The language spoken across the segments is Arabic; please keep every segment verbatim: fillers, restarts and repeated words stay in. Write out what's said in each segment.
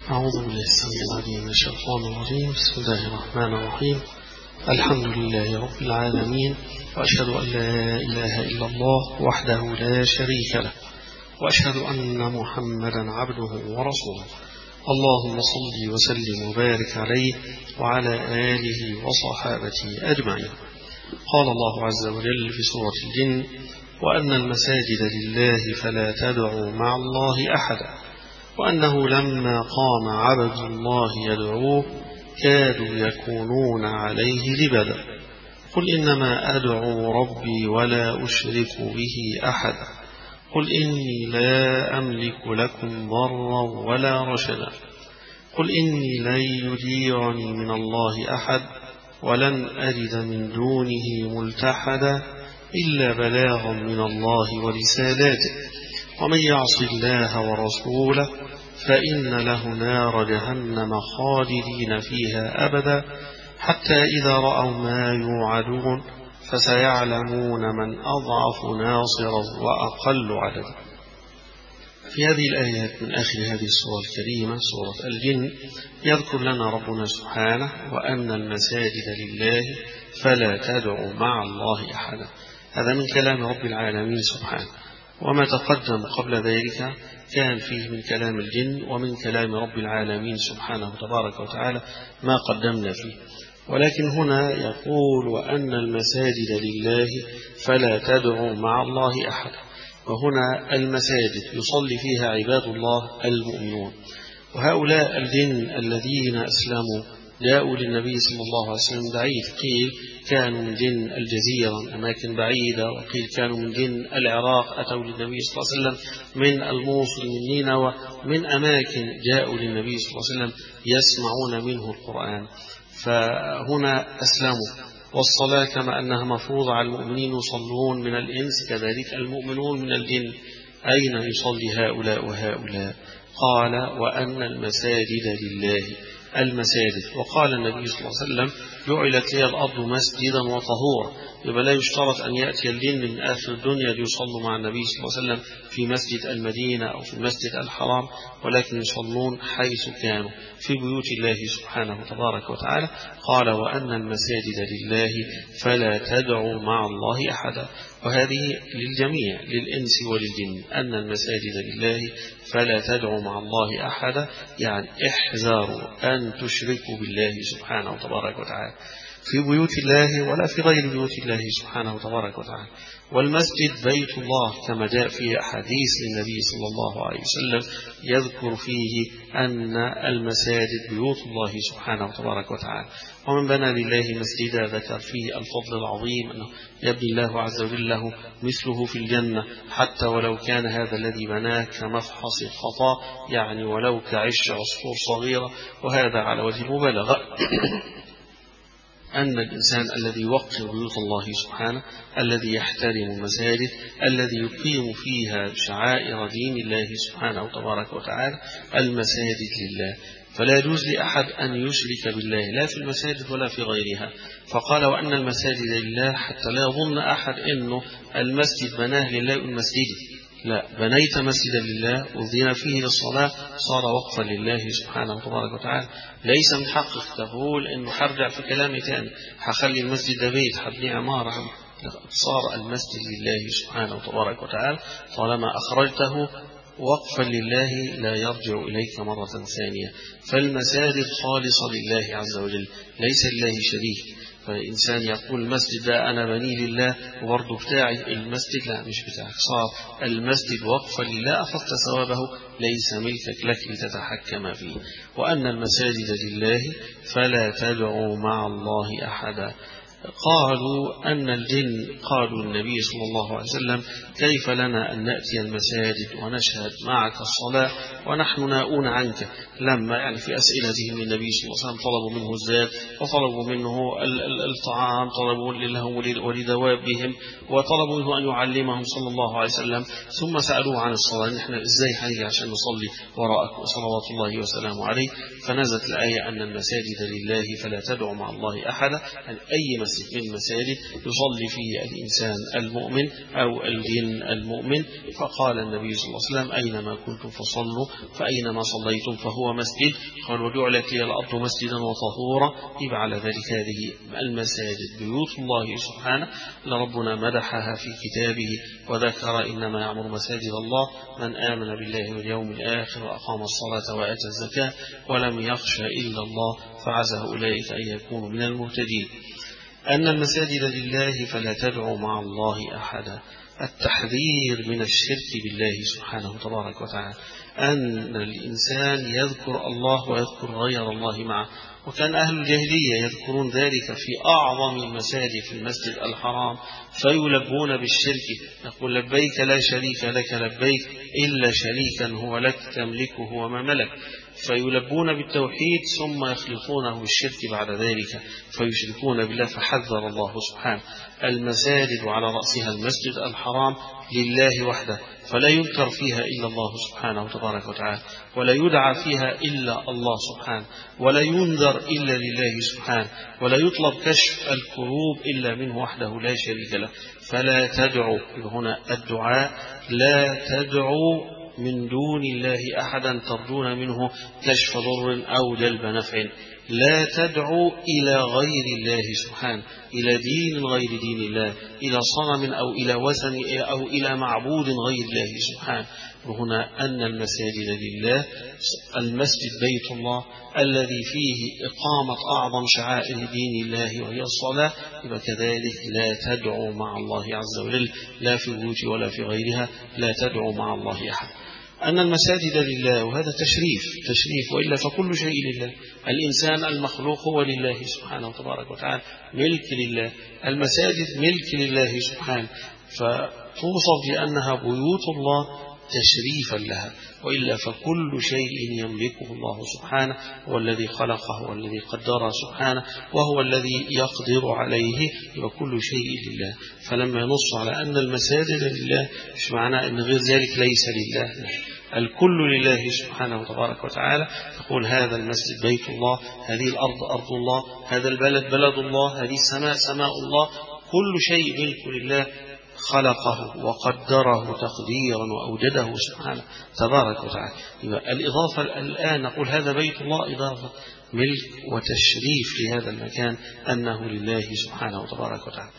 أعوذ بالله السميع العليم من الشيطان الرجيم. بسم الله الرحمن الرحيم. الحمد لله رب العالمين، وأشهد أن لا إله إلا الله وحده لا شريك له، وأشهد أن محمدا عبده ورسوله. اللهم صل وسلم وبارك عليه وعلى آله وصحابته أجمعين. قال الله عز وجل في سورة الجن: وأن المساجد لله فلا تدعوا مع الله أحدا، وأنه لما قام عبد الله يدعوه كادوا يكونون عليه لبدا. قل إنما أدعو ربي ولا أشرك به أحدا. قل إني لا أملك لكم ضرا ولا رشدا. قل إني لن يجيرني من الله أحد ولن أجد من دونه ملتحدا إلا بلاغا من الله ورسالاته. ومن يعص الله ورسوله فإن له نار جهنم خالدين فيها أبدا، حتى إذا رأوا ما يوعدون فسيعلمون من أضعف ناصرا وأقل عددا. في هذه الآيات من آخر هذه السورة الكريمة سورة الجن يذكر لنا ربنا سبحانه وأن المساجد لله فلا تدعوا مع الله أحدا. هذا من كلام رب العالمين سبحانه، وما تقدم قبل ذلك كان فيه من كلام الجن ومن كلام رب العالمين سبحانه تبارك وتعالى ما قدمنا فيه. ولكن هنا يقول: وأن المساجد لله فلا تدعوا مع الله أحدا. وهنا المساجد يصلي فيها عباد الله المؤمنون، وهؤلاء الجن الذين أسلموا جاءوا للنبي صلى الله عليه وسلم بعيد، قيل كانوا من جن الجزيرة أماكن بعيدة، وقيل كانوا من جن العراق أتوا للنبي صلى الله عليه وسلم من الموصل من نينوى، من أماكن جاءوا للنبي صلى الله عليه وسلم يسمعون منه القرآن، فهنا أسلموا. والصلاة كما أنها مفروضة على المؤمنين يصلون من الإنس كذلك المؤمنون من الجن. أين يصلي هؤلاء وهؤلاء؟ قال: وأن المساجد لله. المساجد، وقال النبي صلى الله عليه وسلم: جعلت لي الأرض مسجدا وطهورا. يبقى لا يشترط أن يأتي الجن من آخر الدنيا ليصلوا مع النبي صلى الله عليه وسلم في مسجد المدينة أو في المسجد الحرام، ولكن يصلون حيث كانوا في بيوت الله سبحانه تبارك وتعالى. قال: وأن المساجد لله فلا تدعوا مع الله أحدا. وهذه للجميع للإنس وللجن، أن المساجد لله فلا تدعوا مع الله أحدا، يعني احذروا أن تشركوا بالله سبحانه تبارك وتعالى في بيوت الله ولا في غير بيوت الله سبحانه تبارك وتعالى. والمسجد بيت الله كما جاء في أحاديث للنبي صلى الله عليه وسلم يذكر فيه أن المساجد بيوت الله سبحانه تبارك وتعالى. ومن بنى لله مسجدا ذكر فيه الفضل العظيم أنه يبني الله عز وجل له مثله في الجنة، حتى ولو كان هذا الذي بناه كمفحص الخطا، يعني ولو كعش عصفور صغيرة. وهذا على وجه المبالغة أن الإنسان الذي يوقر بيوت الله سبحانه، الذي يحترم المساجد، الذي يقيم فيها شعائر دين الله سبحانه تبارك وتعالى، المساجد لله. فلا يجوز لأحد أن يشرك بالله لا في المساجد ولا في غيرها. فقال: وأن المساجد لله، حتى لا يظن أحد أنه المسجد بناه لله المسجد، لا، بنيت مسجدا لله أذن فيه للصلاة صار وقفا لله سبحانه تبارك وتعالى. ليس من حقك تقول إنه حرجع في كلامي تاني، حخلي المسجد ده بيت، حبني عمارة. صار المسجد لله سبحانه تبارك وتعالى طالما أخرجته وقفا لله لا يرجع إليك مرة ثانية. فالمساجد خالصة لله عز وجل، ليس لله شريك. فالإنسان يقول المسجد ده أنا بني لله وبرضه بتاعي، المسجد لا، مش بتاعك، صار المسجد وقفا لله، أخذت ثوابه، ليس ملكك لك لتتحكم فيه. وأن المساجد لله فلا تدعوا مع الله أحدا. قالوا أن الجن قالوا النبي صلى الله عليه وسلم: كيف لنا أن نأتي المساجد ونشهد معك الصلاة ونحن ناؤون عنك؟ لما يعني في أسئلتهم للنبي صلى الله عليه وسلم طلبوا منه الزاد وطلبوا منه الطعام، طلبوا لهم ولدوابهم، وطلبوا منه أن يعلمهم صلى الله عليه وسلم، ثم سألوه عن الصلاة: نحن إزاي هنيجي عشان نصلي وراءك وصلوات الله وسلامه عليه؟ فنزلت الآية: أن المساجد لله فلا تدعوا مع الله أحدا. أن أي مسجد مسجد من المساجد يصلي فيه الإنسان المؤمن أو الجن المؤمن. فقال النبي صلى الله عليه وسلم أينما كنتم فصلوا فأينما صليتم فهو مسجد. قال وجعلت لي الأرض مسجدا وطهورا. يبقى على ذلك هذه المساجد بيوت الله سبحانه لربنا مدحها في كتابه وذكر إنما يعمر مساجد الله من آمن بالله واليوم الآخر وأقام الصلاة وآتى الزكاة ولم يخشى إلا الله فعسى أولئك أن يكونوا من المهتدين. أن المساجد لله فلا تدعوا مع الله أحدا. التحذير من الشرك بالله سبحانه تبارك وتعالى، أن الإنسان يذكر الله ويذكر غير الله معه. وكان أهل الجاهلية يذكرون ذلك في أعظم المساجد في المسجد الحرام فيلبون بالشرك، يقول لبيك لا شريك لك لبيك إلا شريكا هو لك تملكه وما ملك، فيلبون بالتوحيد ثم يخلطونه بالشرك بعد ذلك فيشركون بالله. فحذر الله سبحانه المساجد وعلى رأسها المسجد الحرام لله وحده، فلا يذكر فيها إلا الله سبحانه تبارك وتعالى، ولا يدعى فيها إلا الله سبحانه، ولا ينذر إلا لله سبحانه، ولا يطلب كشف الكروب إلا منه وحده لا شريك له. فلا تدعوا، هنا الدعاء لا تدعوا من دون الله أحدا ترجون منه كشف ضر أو جلب نفع. لا تدعوا إلى غير الله سبحانه، إلى دين غير دين الله، إلى صنم أو إلى وثن أو إلى معبود غير الله سبحانه. وهنا أن المساجد لله، المسجد بيت الله الذي فيه إقامة أعظم شعائر دين الله وهي الصلاة، وكذلك لا تدعوا مع الله عز وجل لا في البيوت ولا في غيرها، لا تدعوا مع الله أحد. أن المساجد لله وهذا تشريف تشريف وإلا فكل شيء لله. الإنسان المخلوق هو لله سبحانه تبارك وتعالى، ملك لله. المساجد ملك لله سبحانه، فتوصف بأنها بيوت الله تشريفا لها، وإلا فكل شيء يملكه الله سبحانه، هو الذي خلقه والذي قدره سبحانه وهو الذي يقدر عليه، وكل شيء لله. فلما ينص على أن المساجد لله مش معناه أن غير ذلك ليس لله، الكل لله سبحانه تبارك وتعالى. تقول هذا المسجد بيت الله، هذه الأرض أرض الله، هذا البلد بلد الله، هذه السماء سماء الله، كل شيء ملك لله خلقه وقدره تقديرا وأوجده سبحانه تبارك وتعالى. الإضافة الآن نقول هذا بيت الله إضافة ملك وتشريف لهذا المكان أنه لله سبحانه تبارك وتعالى.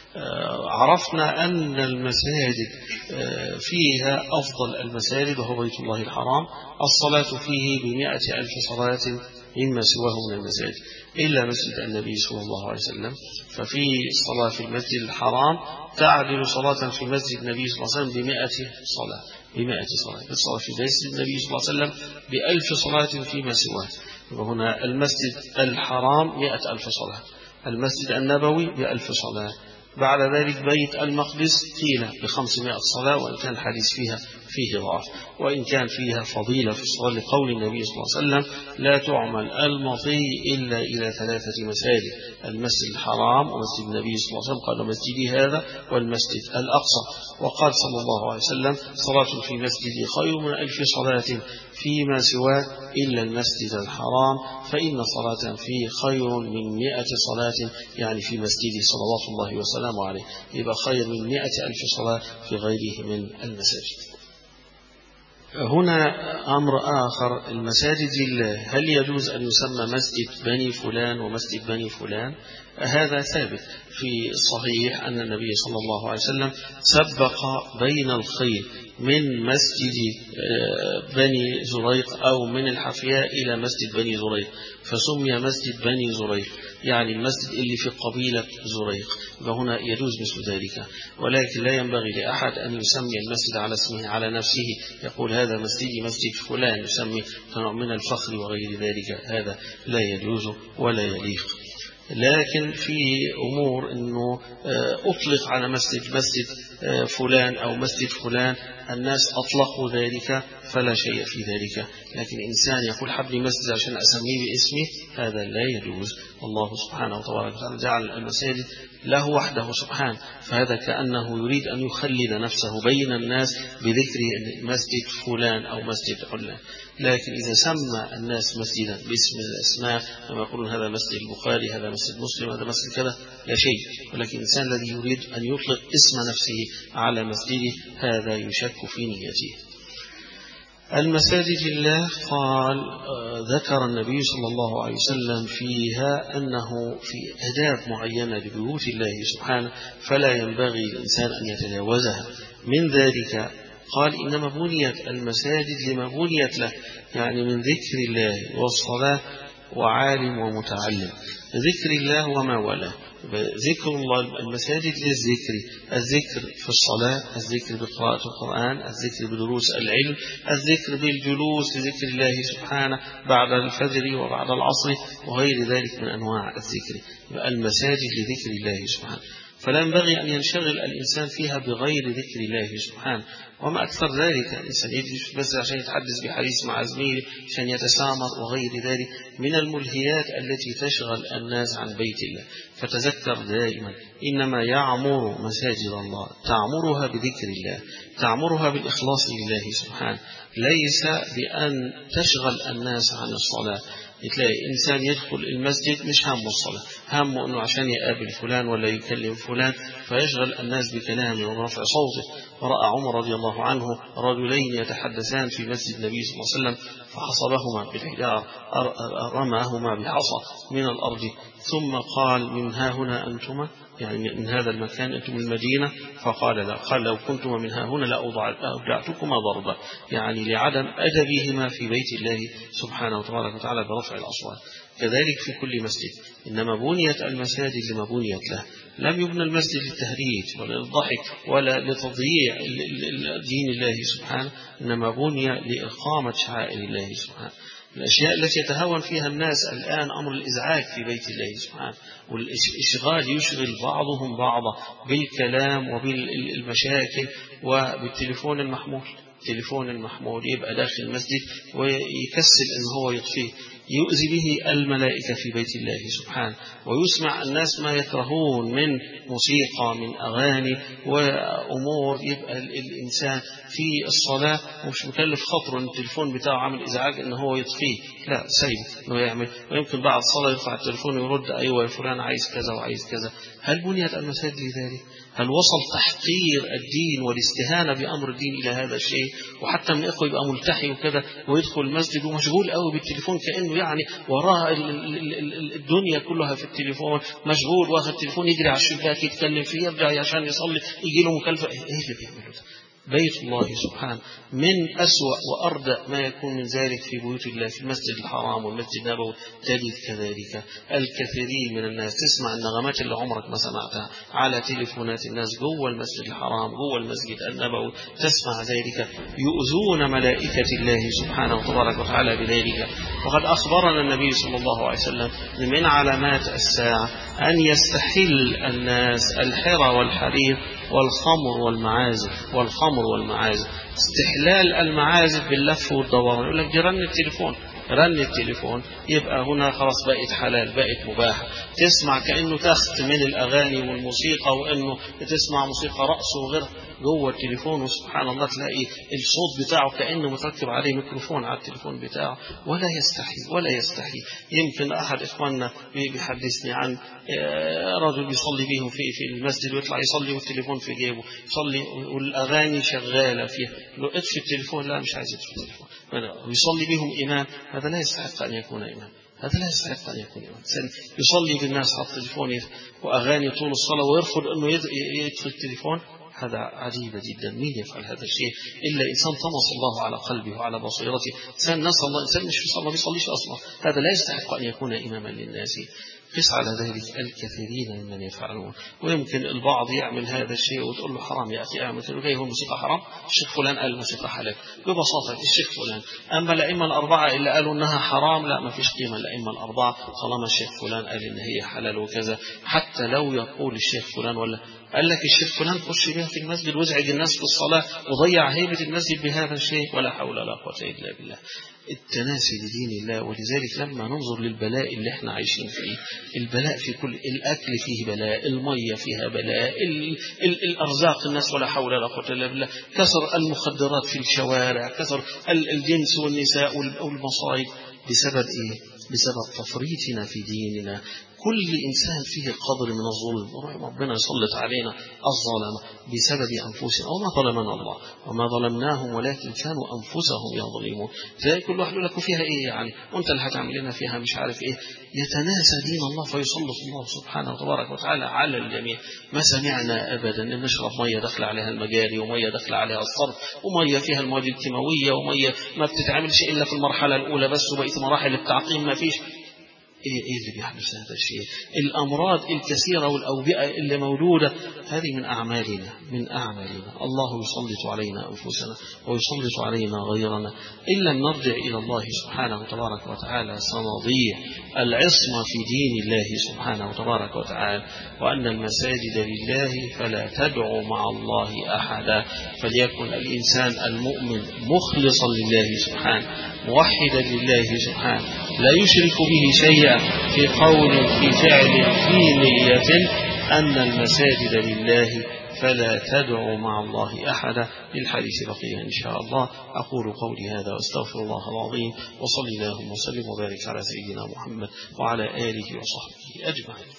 عرفنا أن المساجد فيها أفضل المساجد وهو بيت الله الحرام، الصلاة فيه بمئة ألف صلاة مما سواه من المساجد إلا مسجد النبي صلى الله عليه وسلم، ففي الصلاة في المسجد الحرام تعدل صلاة في مسجد النبي صلى الله عليه وسلم بمئة صلاة بمئة صلاة. الصلاة في مسجد النبي صلى الله عليه وسلم بألف صلاة فيما سواه. وهنا المسجد الحرام مئة ألف صلاة، المسجد النبوي بألف صلاة، بعد ذلك بيت المقدس قيل بخمسمائة صلاة، وإن كان الحديث فيها فيه ضعف، وإن كان فيها فضيلة في الصلاة لقول النبي صلى الله عليه وسلم لا تعمل المطي إلا إلى ثلاثة مساجد: المسجد الحرام ومسجد النبي صلى الله عليه وسلم قال مسجدي هذا والمسجد الأقصى. وقال صلى الله عليه وسلم صلاة في مسجدي خير من ألف صلاة فيما سواه إلا المسجد الحرام، فإن صلاة فيه خير من مئة صلاة، يعني في مسجده صلوات الله وسلامه عليه، يبقى خير من مئة ألف صلاة في غيره من المساجد. هنا أمر آخر، المساجد لله هل يجوز أن يسمى مسجد بني فلان ومسجد بني فلان؟ هذا ثابت في الصحيح أن النبي صلى الله عليه وسلم سبق بين الخيل من مسجد بني زريق أو من الحفياء إلى مسجد بني زريق، فسمي مسجد بني زريق، يعني المسجد اللي في قبيلة زريق، وهنا يجوز مثل ذلك. ولكن لا ينبغي لأحد أن يسمي المسجد على اسمه على نفسه، يقول هذا مسجدي مسجد فلان، يسمي كنوع من الفخر وغير ذلك، هذا لا يجوز ولا يليق. لكن في أمور أنه أطلق على مسجد مسجد فلان أو مسجد فلان، الناس أطلقوا ذلك فلا شيء في ذلك. لكن إنسان يقول حبني مسجد عشان أسميه باسمي هذا لا يجوز. الله سبحانه وتعالى جعل المساجد له وحده سبحانه، فهذا كأنه يريد أن يخلد نفسه بين الناس بذكر مسجد فلان أو مسجد علان. لكن إذا سمى الناس مسجدا باسم الأسماء كما يقولون هذا مسجد البخاري هذا مسجد مسلم هذا مسجد كذا لا شيء. ولكن الإنسان الذي يريد أن يطلق اسم نفسه على مسجده هذا يشك في نيته. المساجد الله قال ذكر النبي صلى الله عليه وسلم فيها أنه في أهداف معينة لبيوت الله سبحانه فلا ينبغي للإنسان أن يتجاوزها. من ذلك قال إنما بنيت المساجد لما بنيت له، يعني من ذكر الله والصلاة وعالم ومتعلم. ذكر الله وما ولا ذكر الله المساجد للذكر، الذكر في الصلاة، الذكر بقراءة القرآن، الذكر بدروس العلم، الذكر بالجلوس لذكر الله سبحانه بعد الفجر وبعد العصر وغير ذلك من أنواع الذكر. المساجد لذكر الله سبحانه، فلا ينبغي أن ينشغل الإنسان فيها بغير ذكر الله سبحانه. وما أكثر ذلك الإنسان يجلس بس عشان يتحدث بحديث مع زميله عشان يتسامر وغير ذلك من الملهيات التي تشغل الناس عن بيت الله. فتذكر دائما إنما يعمر مساجد الله تعمرها بذكر الله، تعمرها بالإخلاص لله سبحانه، ليس بأن تشغل الناس عن الصلاة. تلاقي إنسان يدخل المسجد مش همه الصلاة، همه أنه عشان يقابل فلان ولا يكلم فلان فيشغل الناس بكلامه ورفع صوته. ورأى عمر رضي الله عنه رجلين يتحدثان في مسجد النبي صلى الله عليه وسلم فحصبهما بالحجارة، رماهما بحصى من الأرض ثم قال من ها هنا أنتما، يعني من هذا المكان أنتم من المدينة؟ فقال لا. قال لو كنتما من ها هنا لأوجعتكما ضربا، يعني لعدم أدبهما في بيت الله سبحانه وتعالى برفع الأصوات. كذلك في كل مسجد إنما بنيت المساجد لما بنيت له، لم يبنى المسجد للتهريج ولا للضحك ولا لتضييع دين الله سبحانه، إنما بني لإقامة شعائر الله سبحانه. الأشياء التي يتهاون فيها الناس الآن أمر الإزعاج في بيت الله سبحانه، والإشغال يشغل بعضهم بعضا بالكلام وبالمشاكل وبالتليفون المحمول. التليفون المحمول يبقى داخل المسجد ويكسل أن هو يطفيه، يؤذي به الملائكة في بيت الله سبحانه، ويسمع الناس ما يكرهون من موسيقى من أغاني وأمور. يبقى الإنسان في الصلاة مش مكلف خطره أن التليفون بتاعه عامل إزعاج أنه هو يطفيه، لا سيبه أنه يعمل. ويمكن بعد الصلاة يرفع التليفون ويرد أيوة يا فلان عايز كذا وعايز كذا. هل بنيت المساجد لذلك؟ هل وصل تحقير الدين والاستهانة بأمر الدين إلى هذا الشيء؟ وحتى من إخوة يبقى ملتحي وكذا ويدخل المسجد ومشغول قوي بالتليفون كأنه يعني وراء الدنيا كلها في التليفون، مشغول واخد التليفون يجري على الشباك يتكلم فيه يرجع عشان يصلي يجي له مكالفة. إيه اللي بيعمله ده؟ بيت الله سبحانه من أسوأ وأردأ ما يكون من ذلك في بيوت الله، في المسجد الحرام والمسجد النبوي. تجد كذلك الكثيرين من الناس تسمع النغمات اللي عمرك ما سمعتها على تليفونات الناس جوه المسجد الحرام جوه المسجد النبوي، تسمع ذلك يؤذون ملائكة الله سبحانه وتبارك وتعالى بذلك. وقد أخبرنا النبي صلى الله عليه وسلم من علامات الساعة أن يستحل الناس الحرى والحرير والخمر والمعازف والخمر والمعازف. استحلال المعازف باللف والدوران، يقول لك دي رن التليفون، رن التليفون يبقى هنا خلاص بقت حلال بقت مباحة. تسمع كأنه تخت من الأغاني والموسيقى وأنه تسمع موسيقى رأس وغيرها جوه التليفون، وسبحان الله تلاقي الصوت بتاعه كأنه متركب عليه ميكروفون على التليفون بتاعه ولا يستحي ولا يستحي. يمكن أحد إخواننا بيحدثني عن رجل بيصلي بيهم في في المسجد ويطلع يصلي والتليفون في جيبه يصلي والأغاني شغالة فيه، لو اطفي التليفون لا مش عايز يطفي التليفون، ويصلي بهم إمام. هذا لا يستحق أن يكون إمام، هذا لا يستحق أن يكون إمام. يصلي بالناس على التليفون وأغاني طول الصلاة ويرفض أنه يطفي التليفون، هذا عجيب جدا. مين يفعل هذا الشيء إلا إنسان طمس الله على قلبه وعلى بصيرته، إنسان نسى الله، إنسان مش في صلاة ما بيصليش أصلا، هذا لا يستحق أن يكون إماما للناس. قس على ذلك الكثيرين ممن يفعلون. ويمكن البعض يعمل هذا الشيء وتقول له حرام يا أخي اعمل كذا، هو الموسيقى حرام؟ الشيخ فلان قال الموسيقى حلال ببساطة، الشيخ فلان. أما الأئمة الأربعة اللي قالوا إنها حرام لا ما فيش قيمة الأئمة الأربعة طالما الشيخ فلان قال إن هي حلال وكذا. حتى لو يقول الشيخ فلان ولا قال لك الشيخ فلان خش بها في المسجد وازعج الناس في الصلاة وضيع هيبة المسجد بهذا الشيء، ولا حول ولا قوة إلا بالله. التناسي لدين الله. ولذلك لما ننظر للبلاء اللي احنا عايشين فيه، البلاء في كل، الأكل فيه بلاء، المية فيها بلاء، ال ال الأرزاق الناس ولا حول ولا قوة إلا بالله، كثر المخدرات في الشوارع، كثر الجنس والنساء والمصائب، بسبب إيه؟ بسبب تفريطنا في ديننا. كل إنسان فيه قدر من الظلم، ربنا يسلط علينا الظلم بسبب أنفسنا، وما ظلمنا الله وما ظلمناهم ولكن كانوا أنفسهم يظلمون. زي كل واحد يقول لك فيها إيه يعني، وأنت اللي هتعمل لنا فيها مش عارف إيه، يتناسى دين الله فيسلط الله سبحانه وتبارك وتعالى على الجميع. ما سمعنا أبدا أن نشرب مية دخل عليها المجاري، ومية دخل عليها الصرف، ومية فيها المواد الكيماوية، ومية ما بتتعملش إلا في المرحلة الأولى بس، وبقيت مراحل التعقيم ما فيش. إيه إيه اللي بيحدث هذا الشيء؟ الأمراض الكثيرة والأوبئة اللي موجودة هذه من أعمالنا، من أعمالنا. الله يسلط علينا أنفسنا ويسلط علينا غيرنا إن لم نرجع إلى الله سبحانه وتبارك وتعالى سنضيع العصمة في دين الله سبحانه وتبارك وتعالى. وأن المساجد لله فلا تدعوا مع الله أحدا. فليكن الإنسان المؤمن مخلصا لله سبحانه، موحدا لله سبحانه، لا يشرك به شيئا في قول في فعل في نية، أن المساجد لله فلا تدعوا مع الله أحدا. للحديث بقية إن شاء الله. أقول قولي هذا وأستغفر الله العظيم، وصلي اللهم وسلم وبارك على سيدنا محمد وعلى آله وصحبه أجمعين.